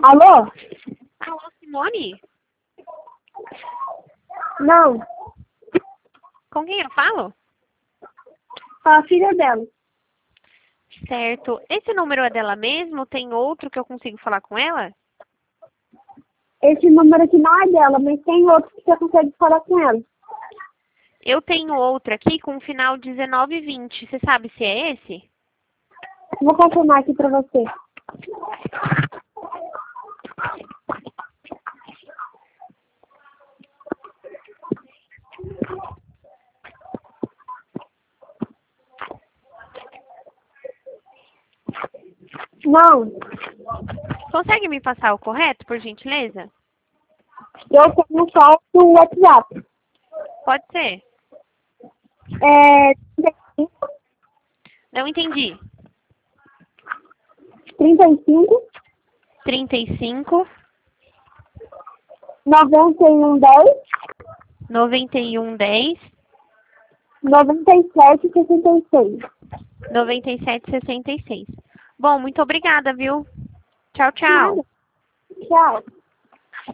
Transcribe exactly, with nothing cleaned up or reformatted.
Alô? Alô, Simone? Não, Com quem eu falo? a filha dela. Certo. Esse número é dela mesmo? Tem outro que eu consigo falar com ela? Esse número aqui não é dela, mas tem outro que você consegue falar com ela. Eu tenho outro aqui com o final dezenove vinte. Você sabe se é esse? Vou confirmar aqui pra você. Não, Consegue me passar o correto, por gentileza? eu tenho só o WhatsApp. Pode ser. É Não entendi. trinta e cinco, trinta e cinco, noventa e um, dez, noventa e um, dez, noventa e sete, sessenta e seis. noventa e sete, sessenta e seis. Bom, muito obrigada, viu? Tchau, tchau. Nada. Tchau.